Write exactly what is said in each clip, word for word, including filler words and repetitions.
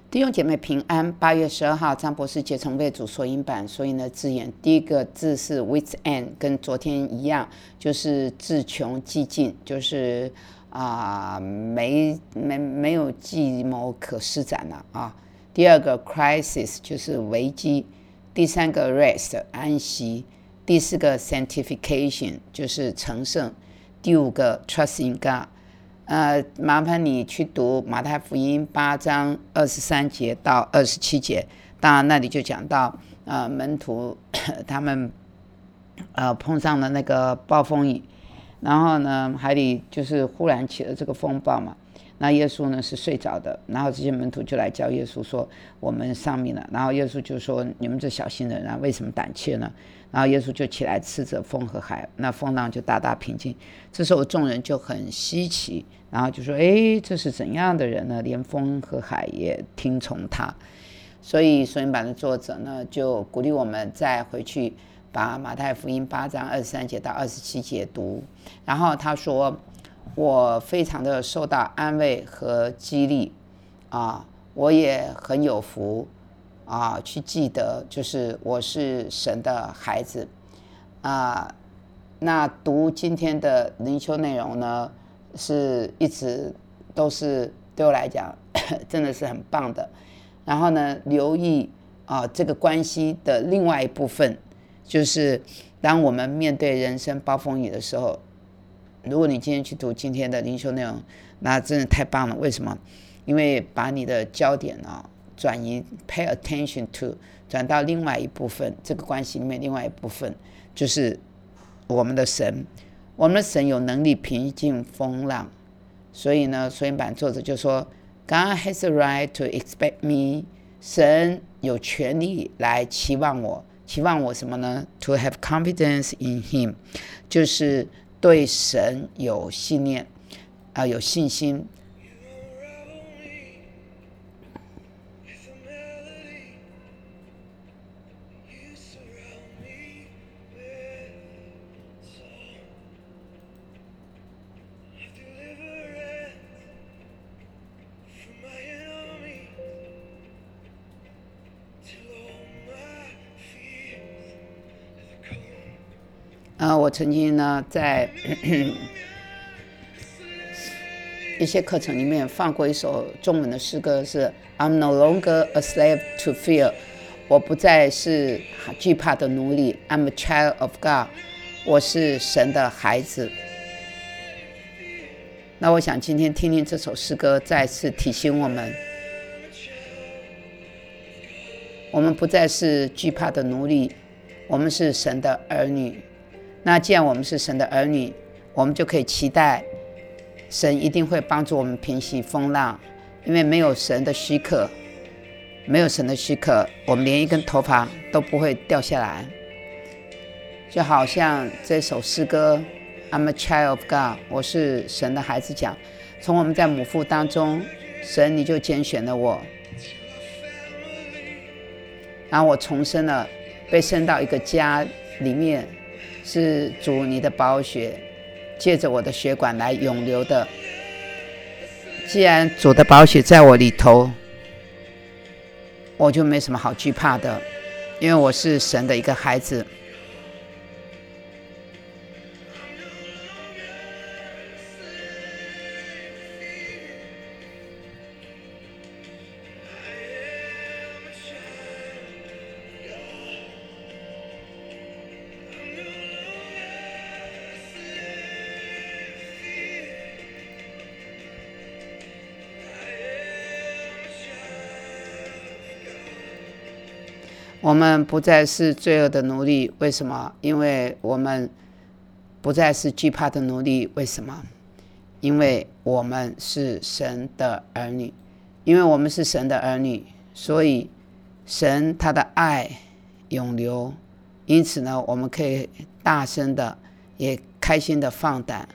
弟兄姐妹平安。八月十二号，张博士节成为主索引版所引的字眼，第一个字是 with end， 跟昨天一样，就是至穷寂尽，就是啊、呃、没没没有计谋可施展了啊。第二个 crisis 就是危机，第三个 rest 安息，第四个 sanctification 就是成圣，第五个 trust in God。呃，麻烦你去读马太福音八章二十三节到二十七节，当然那里就讲到，呃，门徒他们呃碰上了那个暴风雨，然后呢，海里就是忽然起了这个风暴嘛。那耶稣呢是睡着的，然后这些门徒就来叫耶稣说：“我们丧命了。”然后耶稣就说：“你们这小心的人啊，为什么胆怯呢？”然后耶稣就起来斥责风和海，那风浪就大大平静。这时候众人就很稀奇，然后就说：“哎，这是怎样的人呢？连风和海也听从他。”所以索引版的作者呢，就鼓励我们再回去把马太福音八章二十三节到二十七节读。然后他说：“我非常的受到安慰和激励啊，我也很有福啊，去记得就是我是神的孩子啊。”那读今天的灵修内容呢，是一直都是对我来讲真的是很棒的。然后呢，留意啊这个关系的另外一部分，就是当我们面对人生暴风雨的时候，如果你今天去读今天的灵修内容，那真的太棒了。为什么？因为把你的焦点啊转移 pay attention to 转到另外一部分，这个关系里面另外一部分就是我们的神。我们的神有能力平静风浪，所以呢，索引版作者就说 God has a right to expect me， 神有权利来期望我。期望我什么呢？ To have confidence in him， 就是对神有信念、呃、有信心。呃，我曾经呢在一些课程里面放过一首中文的诗歌，是 I'm no longer a slave to fear， 我不再是惧怕的奴隶。 I'm a child of God， 我是神的孩子。那我想今天听听这首诗歌，再次提醒我们，我们不再是惧怕的奴隶，我们是神的儿女。那既然我们是神的儿女，我们就可以期待神一定会帮助我们平息风浪，因为没有神的许可，没有神的许可，我们连一根头发都不会掉下来。就好像这首诗歌 I'm a child of God， 我是神的孩子讲，从我们在母腹当中，神你就拣选了我，然后我重生了，被生到一个家里面，是主你的宝血借着我的血管来涌流的。既然主的宝血在我里头，我就没什么好惧怕的，因为我是神的一个孩子。我们不再是罪恶的奴隶，为什么？因为我们不再是惧怕的奴隶，为什么？因为我们是神的儿女。因为我们是神的儿女，所以神他的爱永留，因此呢，我们可以大声的也开心的放胆。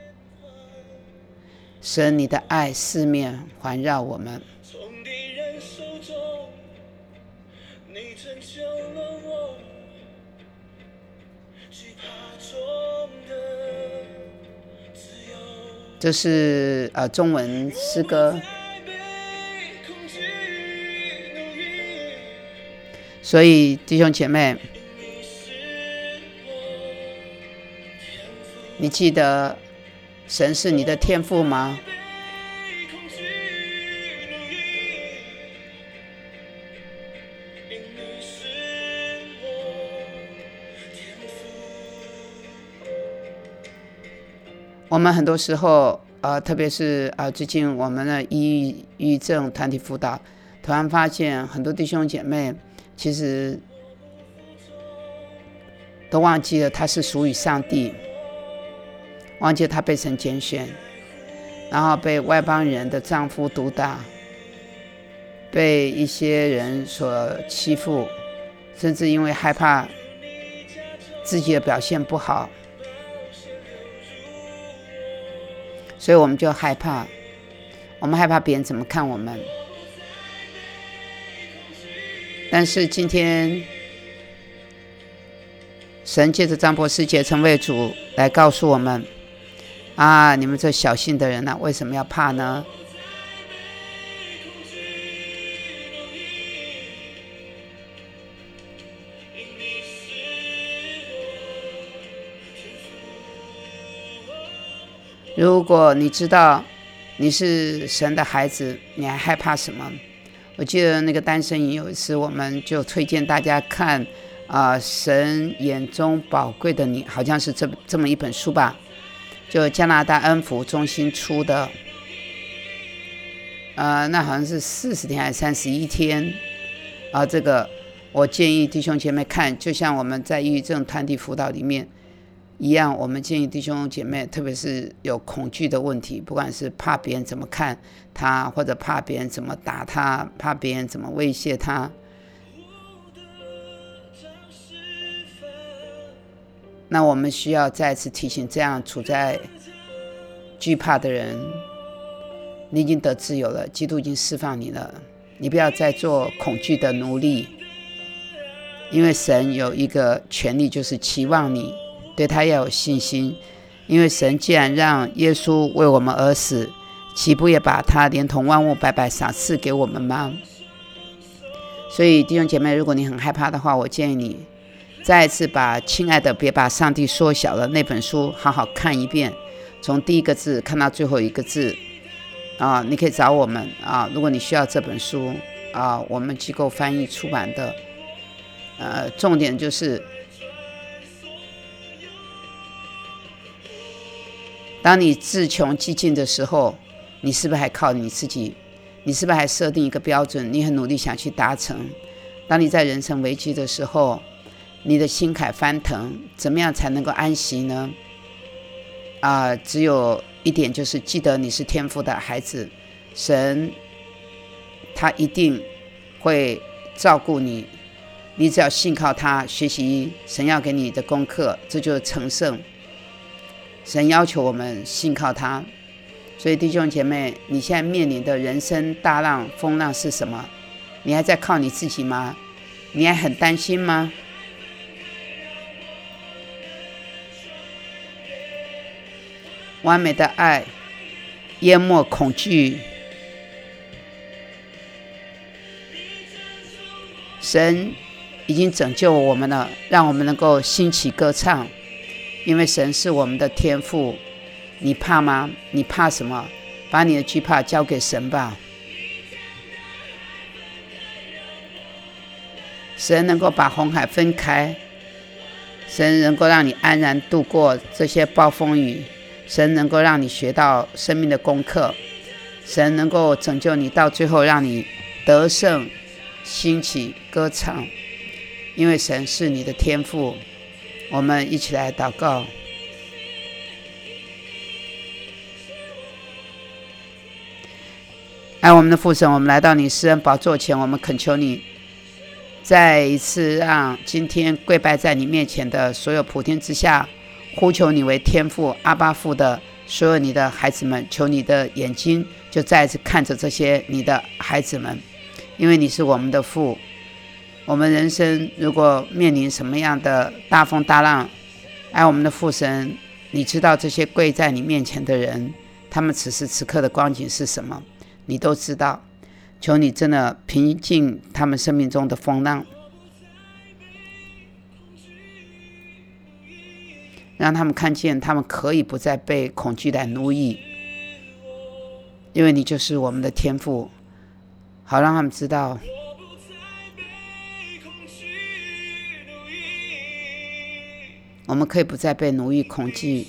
神你的爱四面环绕我们，这是呃中文诗歌。 所以弟兄姐妹，你记得神是你的天父吗？我们很多时候，呃，特别是呃，最近我们的抑郁抑郁症团体辅导，突然发现很多弟兄姐妹其实都忘记了他是属于上帝，忘记他被神拣选，然后被外邦人的丈夫毒打，被一些人所欺负，甚至因为害怕自己的表现不好，所以我们就害怕，我们害怕别人怎么看我们。但是今天神借着张博士结成为主来告诉我们啊，你们这小信的人啊，为什么要怕呢？如果你知道你是神的孩子，你还害怕什么？我记得那个单身营有一次，我们就推荐大家看啊、呃，神眼中宝贵的你，好像是这这么一本书吧，就加拿大恩福中心出的，呃，那好像是四十天还是三十一天啊、呃，这个我建议弟兄姐妹看，就像我们在抑郁症团体辅导里面一样，我们建议弟兄姐妹，特别是有恐惧的问题，不管是怕别人怎么看他，或者怕别人怎么打他，怕别人怎么威胁他，那我们需要再次提醒，这样处在惧怕的人，你已经得自由了，基督已经释放你了，你不要再做恐惧的奴隶，因为神有一个权利，就是期望你对他要有信心，因为神既然让耶稣为我们而死，岂不也把他连同万物白白赏赐给我们吗？所以弟兄姐妹，如果你很害怕的话，我建议你再一次把《亲爱的别把上帝缩小了》那本书好好看一遍，从第一个字看到最后一个字啊，你可以找我们啊，如果你需要这本书啊，我们机构翻译出版的，呃，重点就是当你自穷激进的时候，你是不是还靠你自己？你是不是还设定一个标准？你很努力想去达成。当你在人生危机的时候，你的心坎翻腾，怎么样才能够安息呢？啊、呃，只有一点，就是记得你是天父的孩子，神他一定会照顾你。你只要信靠他，学习神要给你的功课，这就是成圣。神要求我们信靠他，所以弟兄姐妹，你现在面临的人生大浪风浪是什么？你还在靠你自己吗？你还很担心吗？完美的爱淹没恐惧，神已经拯救我们了，让我们能够兴起歌唱，因为神是我们的天父。你怕吗？你怕什么？把你的惧怕交给神吧。神能够把红海分开，神能够让你安然度过这些暴风雨，神能够让你学到生命的功课，神能够拯救你，到最后让你得胜兴起歌唱，因为神是你的天父。我们一起来祷告。爱我们的父神，我们来到你施恩宝座前，我们恳求你再一次让今天跪拜在你面前的所有普天之下呼求你为天父阿爸父的所有你的孩子们，求你的眼睛就再一次看着这些你的孩子们，因为你是我们的父。我们人生如果面临什么样的大风大浪，爱我们的父神，你知道这些跪在你面前的人，他们此时此刻的光景是什么，你都知道。求你真的平静他们生命中的风浪， 让他们看见他们可以不再被恐惧来奴役，因为你就是我们的天父，好让他们知道我们可以不再被奴役恐惧，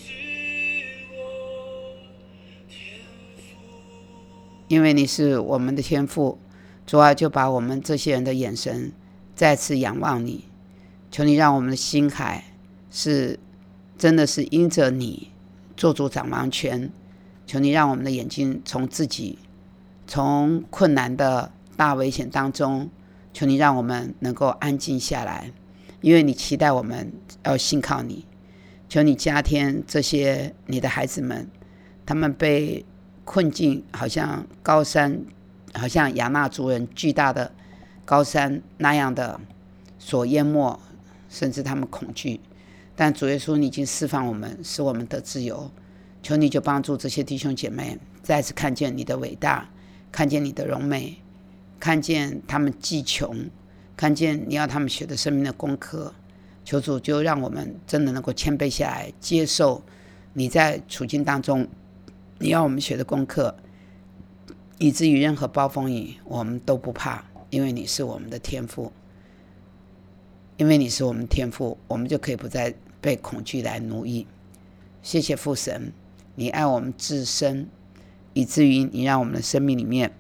因为你是我们的天父。主啊，就把我们这些人的眼神再次仰望你，求你让我们的心海是真的是因着你做主掌王权，求你让我们的眼睛从自己从困难的大危险当中，求你让我们能够安静下来，因为你期待我们要信靠你。求你加添这些你的孩子们，他们被困境好像高山，好像亚纳族人巨大的高山那样的所淹没，甚至他们恐惧。但主耶稣，你已经释放我们，使我们得自由。求你就帮助这些弟兄姐妹再次看见你的伟大，看见你的荣美，看见他们既穷，看见你要他们学的生命的功课。求主就让我们真的能够谦卑下来，接受你在处境当中你要我们学的功课，以至于任何暴风雨我们都不怕，因为你是我们的天父。因为你是我们天父，我们就可以不再被恐惧来奴役。谢谢父神，你爱我们至深，以至于你让我们的生命里面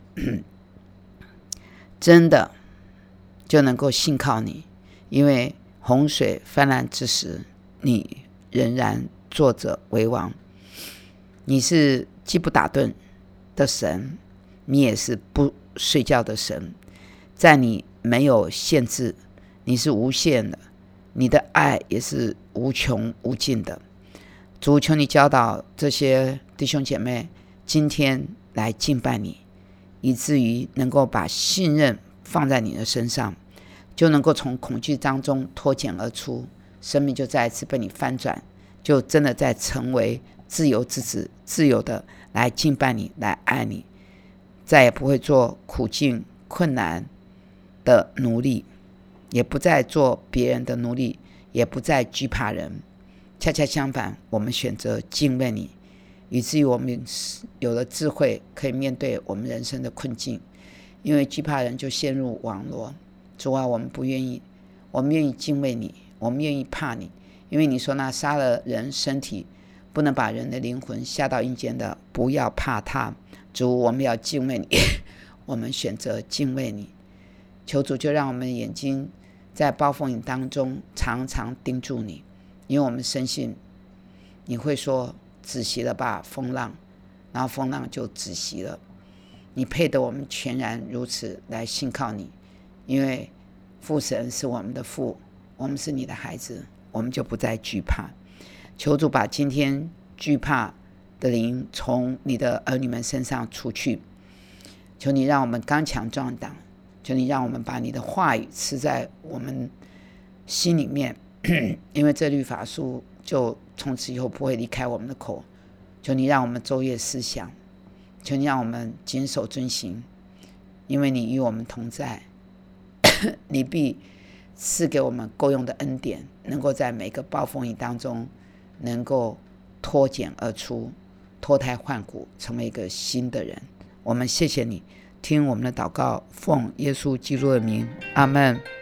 真的就能够信靠你。因为洪水泛滥之时，你仍然坐着为王。你是既不打盹的神，你也是不睡觉的神。在你没有限制，你是无限的，你的爱也是无穷无尽的。主，求你教导这些弟兄姐妹今天来敬拜你，以至于能够把信任放在你的身上，就能够从恐惧当中脱茧而出，生命就再一次被你翻转，就真的在成为自由之子，自由的来敬拜你，来爱你，再也不会做苦境困难的奴隶，也不再做别人的奴隶，也不再惧怕人。恰恰相反，我们选择敬畏你，以至于我们有了智慧，可以面对我们人生的困境。因为惧怕人就陷入网罗。主啊，我们不愿意，我们愿意敬畏你，我们愿意怕你，因为你说那杀了人身体，不能把人的灵魂下到阴间的，不要怕他。主，我们要敬畏你，我们选择敬畏你。求主就让我们的眼睛在暴风雨当中常常盯住你，因为我们深信你会说止息了吧风浪，然后风浪就止息了。你配得我们全然如此来信靠你，因为父神是我们的父，我们是你的孩子，我们就不再惧怕。求主把今天惧怕的灵从你的儿女们身上除去，求你让我们刚强壮胆，求你让我们把你的话语吃在我们心里面，因为这律法书就从此以后不会离开我们的口。求你让我们昼夜思想，求你让我们谨守遵行，因为你与我们同在，你必赐给我们够用的恩典，能够在每个暴风雨当中能够脱茧而出，脱胎换骨，成为一个新的人。我们谢谢你，听我们的祷告，奉耶稣基督的名，阿们。